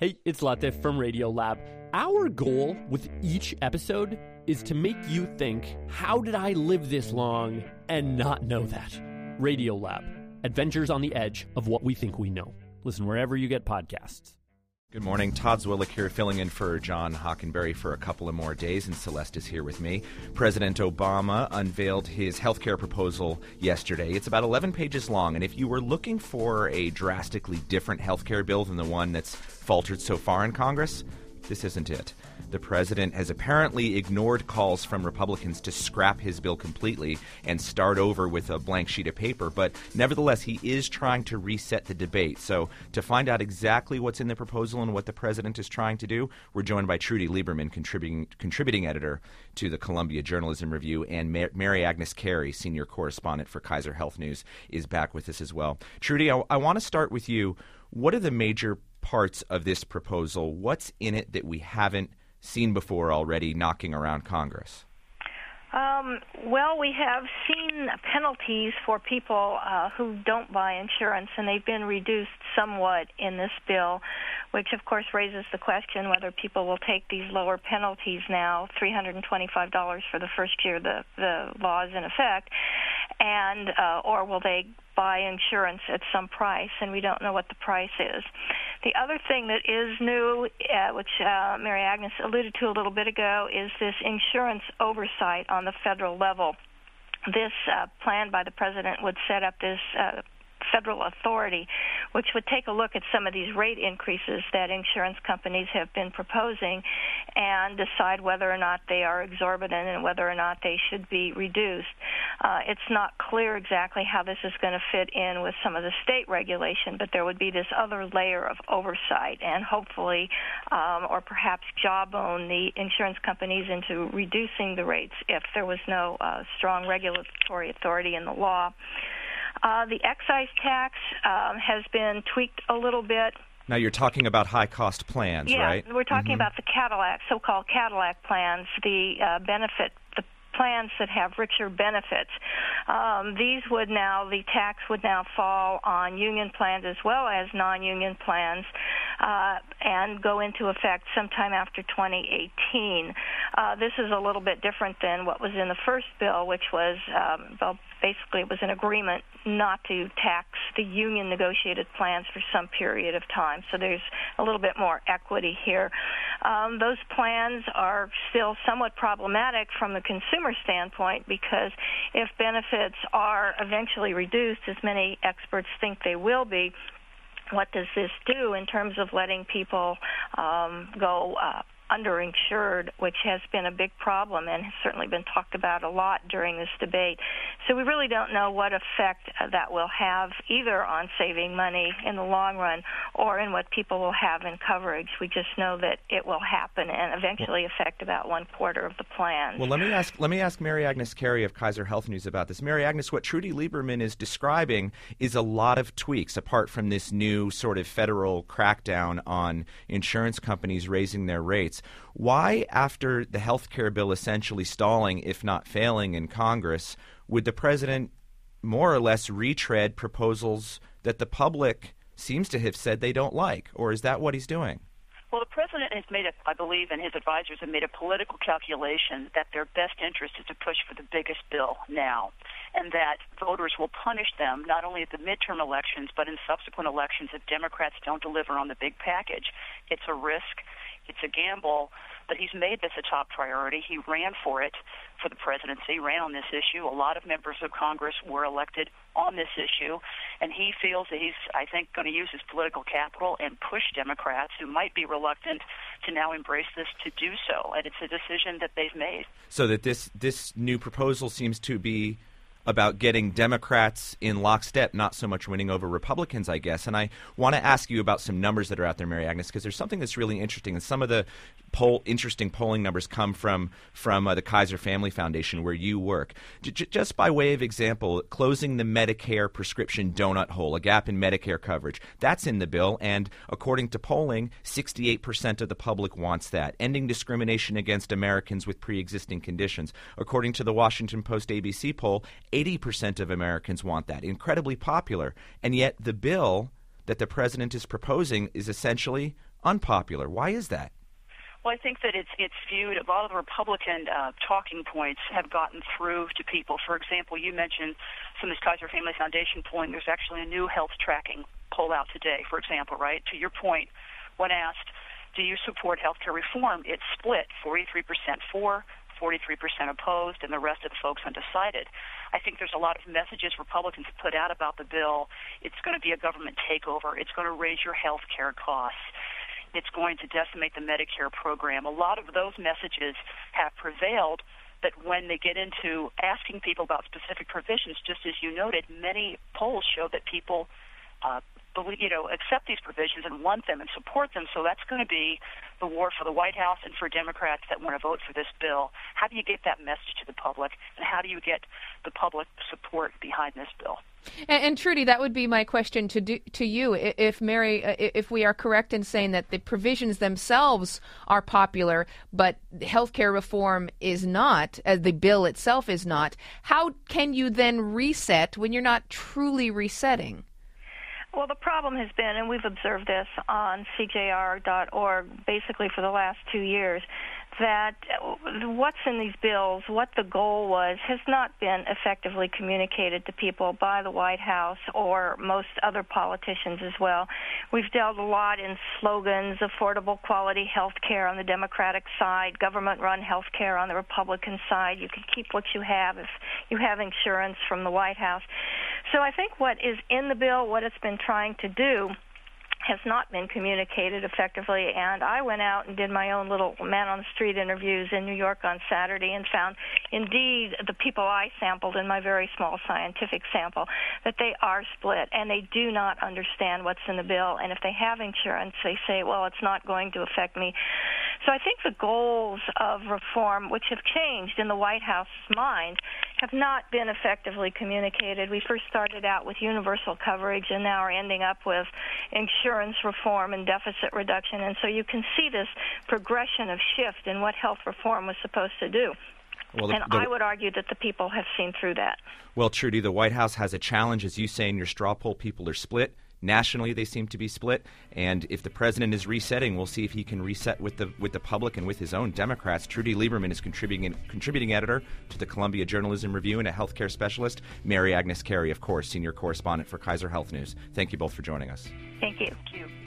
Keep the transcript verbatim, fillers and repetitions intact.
Hey, it's Latif from Radiolab. Our goal with each episode is to make you think, how did I live this long and not know that? Radiolab, adventures on the edge of what we think we know. Listen wherever you get podcasts. Good morning. Todd Zwillich here, filling in for John Hockenberry for a couple of more days, and Celeste is here with me. President Obama unveiled his health care proposal yesterday. It's about eleven pages long, and if you were looking for a drastically different health care bill than the one that's faltered so far in Congress, this isn't it. The president has apparently ignored calls from Republicans to scrap his bill completely and start over with a blank sheet of paper, but nevertheless, he is trying to reset the debate. So to find out exactly what's in the proposal and what the president is trying to do, we're joined by Trudy Lieberman, contributing contributing editor to the Columbia Journalism Review, and Mar- Mary Agnes Carey, senior correspondent for Kaiser Health News, is back with us as well. Trudy, I, I want to start with you. What are the major parts of this proposal? What's in it that we haven't seen before already knocking around Congress? Um, well, we have seen penalties for people uh, who don't buy insurance, and they've been reduced somewhat in this bill, which of course raises the question whether people will take these lower penalties now, three hundred twenty-five dollars for the first year the, the law is in effect, and uh, or will they buy insurance at some price, and we don't know what the price is. The other thing that is new, uh, which uh, Mary Agnes alluded to a little bit ago, is this insurance oversight on the federal level. This uh, plan by the president would set up this uh, federal authority, which would take a look at some of these rate increases that insurance companies have been proposing and decide whether or not they are exorbitant and whether or not they should be reduced. Uh, it's not clear exactly how this is going to fit in with some of the state regulation, but there would be this other layer of oversight and hopefully um, or perhaps jawbone the insurance companies into reducing the rates if there was no uh, strong regulatory authority in the law. Uh, the excise tax um, has been tweaked a little bit. Now you're talking about high-cost plans, yeah, right? Yeah, we're talking mm-hmm. about the Cadillac, so-called Cadillac plans, the uh, benefit, the plans that have richer benefits. Um, these would now, the tax would now fall on union plans as well as non-union plans uh, and go into effect sometime after twenty eighteen. Uh, this is a little bit different than what was in the first bill, which was, um, well, basically it was an agreement not to tax the union negotiated plans for some period of time. So there's a little bit more equity here. Um, those plans are still somewhat problematic from the consumer standpoint because if benefits are eventually reduced, as many experts think they will be, what does this do in terms of letting people um, go uh, underinsured, which has been a big problem and has certainly been talked about a lot during this debate. So we really don't know what effect uh, that will have either on saving money in the long run or in what people will have in coverage. We just know that it will happen and eventually affect about one quarter of the plan. Well, let me ask let me ask Mary Agnes Carey of Kaiser Health News about this. Mary Agnes, what Trudy Lieberman is describing is a lot of tweaks apart from this new sort of federal crackdown on insurance companies raising their rates. Why, after the health care bill essentially stalling, if not failing, in Congress, would the president more or less retread proposals that the public seems to have said they don't like? Or is that what he's doing? Well, the president has made, a, I believe, and his advisors have made a political calculation that their best interest is to push for the biggest bill now, and that voters will punish them not only at the midterm elections but in subsequent elections if Democrats don't deliver on the big package. It's a risk. It's a gamble, but he's made this a top priority. He ran for it for the presidency, ran on this issue. A lot of members of Congress were elected on this issue, and he feels that he's, I think, going to use his political capital and push Democrats who might be reluctant to now embrace this to do so, and it's a decision that they've made. So that this, this new proposal seems to be about getting Democrats in lockstep, not so much winning over Republicans, I guess. And I want to ask you about some numbers that are out there, Mary Agnes, because there's something that's really interesting. And some of the poll, interesting polling numbers come from from uh, the Kaiser Family Foundation, where you work. J- j- just by way of example, closing the Medicare prescription donut hole, a gap in Medicare coverage, that's in the bill. And according to polling, sixty-eight percent of the public wants that. Ending discrimination against Americans with pre-existing conditions. According to the Washington Post A B C poll, eighty percent of Americans want that. Incredibly popular. And yet the bill that the president is proposing is essentially unpopular. Why is that? Well, I think that it's it's viewed, a lot of the Republican uh, talking points have gotten through to people. For example, you mentioned some of this Kaiser Family Foundation polling. There's actually a new health tracking poll out today, for example, right? To your point, when asked, do you support health care reform, it's split, forty-three percent for, forty-three percent opposed, and the rest of the folks undecided. I think there's a lot of messages Republicans have put out about the bill. It's going to be a government takeover. It's going to raise your health care costs. It's going to decimate the Medicare program. A lot of those messages have prevailed, but when they get into asking people about specific provisions, just as you noted, many polls show that people uh, believe, you know, accept these provisions and want them and support them. So that's going to be the war for the White House and for Democrats that want to vote for this bill. How do you get that message to the public, and how do you get the public support behind this bill? And, and Trudy, that would be my question to do, to you. If Mary, if we are correct in saying that the provisions themselves are popular, but healthcare reform is not, as the bill itself is not, how can you then reset when you're not truly resetting? Well, the problem has been, and we've observed this on C J R dot org basically for the last two years, that what's in these bills, what the goal was, has not been effectively communicated to people by the White House or most other politicians as well. We've dealt a lot in slogans, affordable quality health care on the Democratic side, government-run health care on the Republican side. You can keep what you have if you have insurance from the White House. So I think what is in the bill, what it's been trying to do, has not been communicated effectively, and I went out and did my own little man-on-the-street interviews in New York on Saturday and found, indeed, the people I sampled in my very small scientific sample, that they are split, and they do not understand what's in the bill, and if they have insurance, they say, well, it's not going to affect me. So I think the goals of reform, which have changed in the White House's mind, have not been effectively communicated. We first started out with universal coverage and now are ending up with insurance reform and deficit reduction. And so you can see this progression of shift in what health reform was supposed to do. Well, the, and the, I would argue that the people have seen through that. Well, Trudy, the White House has a challenge. As you say in your straw poll, people are split. Nationally, they seem to be split, and if the president is resetting, we'll see if he can reset with the with the public and with his own Democrats. Trudy Lieberman is contributing contributing editor to the Columbia Journalism Review and a healthcare specialist. Mary Agnes Carey, of course, senior correspondent for Kaiser Health News. Thank you both for joining us. Thank you. Thank you.